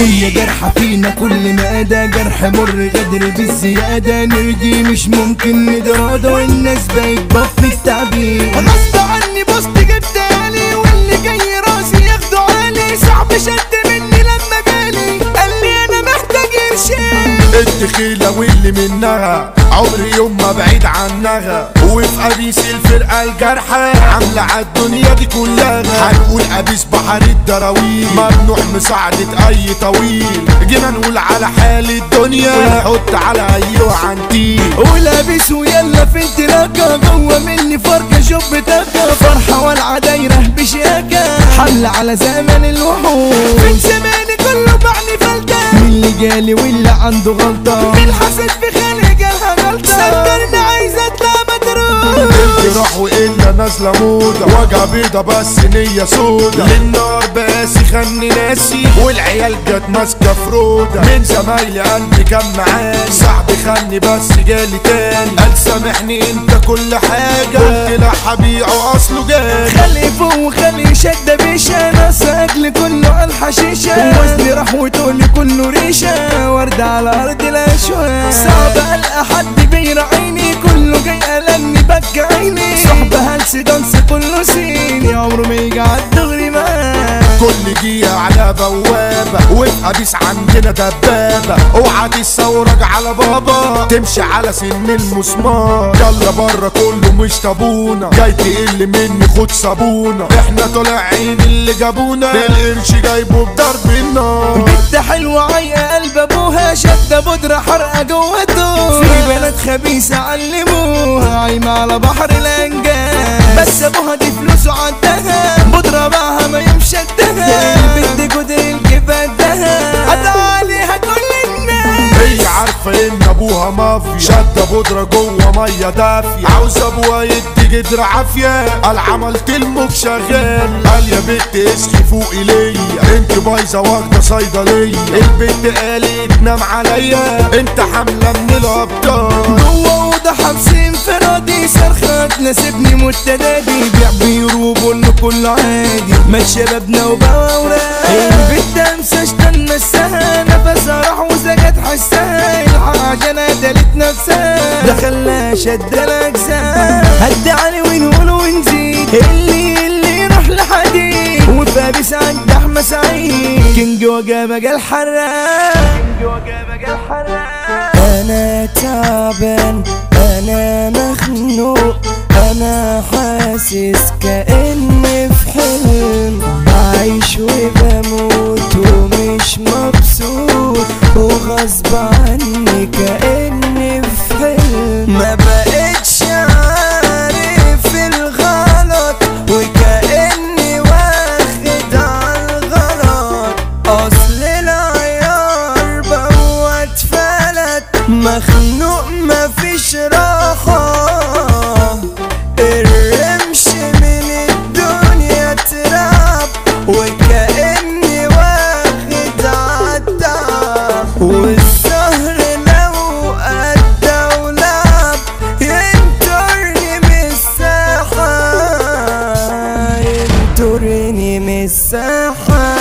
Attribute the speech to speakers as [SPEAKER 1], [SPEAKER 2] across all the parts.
[SPEAKER 1] هي جرحة فينا كل ما أدا جرح مر قدر بالزيادة نرجي مش ممكن نتراضى والناس بقت بف التعبير غصب عني بوست جبتالي واللي جاي راسي ياخده عالي صعب شد مني لما جالي قال لي أنا محتاج قرشين
[SPEAKER 2] الدخيلة واللي منها عمري يوم ما بعيد عنها وفي قبيس الفرقة الجرحى عاملة عالدنيا دي كلها هنقول قبيس بحر الدراويل ممنوع مساعدة أي طويل جينا نقول على حال الدنيا ونحط على أيوة عنتيل
[SPEAKER 1] ولابس ويلا في انطلاقة جوه مني فرقة شوف بتاكا فرحة والعة دايرة بشياكة حملة على زمن الوحوش من زماني كله بعني فلتة من اللي جالي واللي عنده غلطة من الحسد في خلق جالها غلطة صدرني عايزة اطلع مدروس
[SPEAKER 2] راح وإلا نازلة موضة وجع بيضة بس نية سودا للنار باسي خني ناسي والعيال جت ماسكة فرودة من زمايلي قلبي كان معاني صاحبي خني بس جالي تاني قال سامحني انت كل حاجة قلت لا حبيعه اصله جالي
[SPEAKER 1] خلي فوق وخلي شدة بيشة ناس اكل كله على الحشيشة وزني راح وتقولي كله ريشة ورد على ارض الاشواق صعب القى حد بيراعيني كله جاي قلقني بكى عيني صحبة هلس دانس كله صيني عمره ما يجي عالدغري معاه
[SPEAKER 2] كل جيه على بوابة والقبيس عندنا دبابة اوعى تتصورج على بابا تمشي على سن المسمار يلا بره كله مش طابونا جاي تقل مني خد صابونة احنا طالعين اللي جابونا القرش جايبه بضرب النار
[SPEAKER 1] بنت حلوة عايقة قلب ابوها شدة بودرة حرقة جوته في بنات خبيثة علموها عايمة على بحر الانجاز بس ابوها دي فلوسه عدها بودرة باعها ما يمشدها البنت جدر الجبال دها قطع عليها كل الناس
[SPEAKER 2] هي عارفة ان ابوها مافيا شدة بودرة جوه مية دافية عاوز ابوها يدي جدر عافية قال عملت المك شغال قال يا بنت اصحي فوقي ليا انت بايظة واخدة صيدلية البنت قالت نام عليا انت حاملة من الابطال
[SPEAKER 1] جوه اوضة حبس انفرادي صرخة تناسبني متدادي بيع بيروبوا انه كله عادي مات شبابنا وبقى اوراق البنت امسى اشتن مسها نفسها راح وسجت حسها الحق عشان قتلت نفسها دخلنا شد الاجزاء هد علي ونقول ونزيد اللي يروح لحديد وفابس عند احمد سعيد كينج وجا مجال حراق انا تعبان انا مخنوق انا حاسس كأني في حلم عايش وبموت ومش مبسوط وغصب عني كأني في حلم ما بقتش عارف الغلط وكأني واخد عالغلط اصل العيار بقى اتفلت مخنوق مفيش راحة الرمش من الدنيا تراب وكأني واخد عالتعب والسهر لو أدى ولعب ينطرني من الساحة ينطرني من الساحة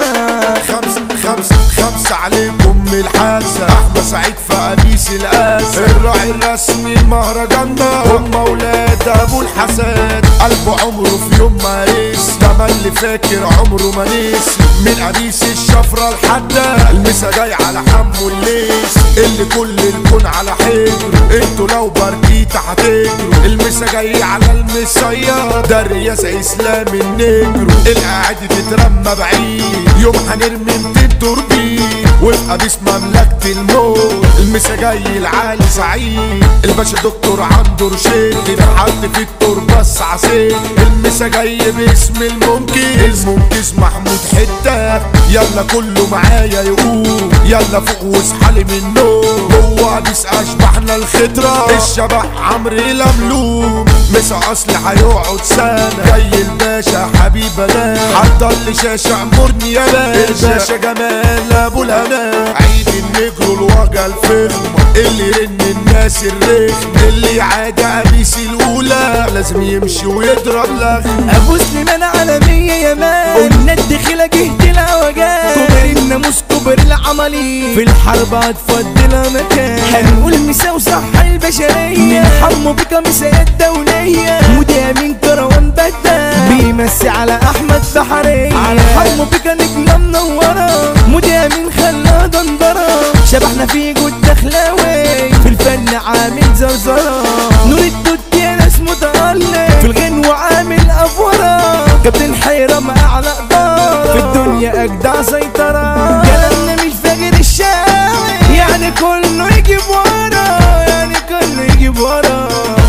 [SPEAKER 2] خمسة عليكم من الحاسة احمد سعيد في قبيس القاسة الراعي الرسمي المهرجاننا هم اولاد ابو الحساد قلبه عمره في يوم ما يقس ده اللي فاكر عمره ما نسي من قبيس الشفرة لحدة المسا جاي على حمو الليس اللي كل الكون على حجره انتوا لو بركيت هتجروا المسا جاي على المسير ده الرياس اسلام النجرو القاعد تترمى بعيد يوم هنرمي 200 توربين وابقى باسم مملكة الموت المسا جاي العالي سعيد الباشا دكتور عنده رشيد حد في التربة السعسين المسا جاي باسم المنكس محمود حتة يلا كله معايا يقوم يلا فوق واصحالي من النوم هو قبيس اشبحنا الخضرة الشبح عمري لملوم مسا اصل هيقعد سنة جاي الباشا حبيب انا حضر لي شاشة امرني يا باشا الباشا جمال ابو الهنا عيد النجرو الوجه الفخمة اللي رن الناس الرخم اللي عادة قبيس الاولى لازم يمشي ويضرب لغ.
[SPEAKER 1] ابو سليمان عالمية يا مان، قلنا الدخيلة جهد العوجات، كبر الناموس كبر العملي، في الحرب هتفضلها مكان، هنقول مساو صح البشرية، من حمو بكمسة الدولية، مودي امين كروان بدل بيمسي على احمد بحرية، على حمو بك نجمة منورة، مودي امين خلاها دندرة، شبحنا في جود دخلاوي، في الفن عامل زرزرة، نور الدود يا ناس متألق، في الغنوة عامل افورة، كابتن حيرم اعلى قدارة، في الدنيا اجدع سيطرة، كلامنا مش فاجر الشاعر، يعني كله يجيب ورا، يعني كله يجيب ورا.